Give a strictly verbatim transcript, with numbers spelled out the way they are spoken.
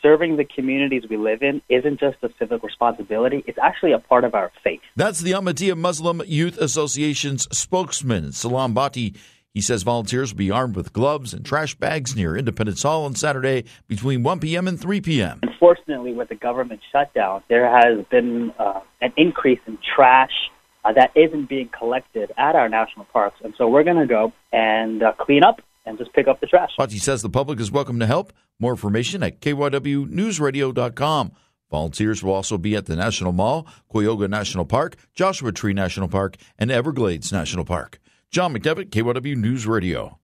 serving the communities we live in isn't just a civic responsibility, it's actually a part of our faith. That's the Ahmadiyya Muslim Youth Association's spokesman, Salam Bhatti. He says volunteers will be armed with gloves and trash bags near Independence Hall on Saturday between one p.m. and three p.m. Unfortunately, with the government shutdown, there has been uh, an increase in trash uh, that isn't being collected at our national parks. And so we're going to go and uh, clean up and just pick up the trash. Bhatti says the public is welcome to help. More information at K Y W news radio dot com. Volunteers will also be at the National Mall, Cuyahoga National Park, Joshua Tree National Park, and Everglades National Park. John McDevitt, K Y W News Radio.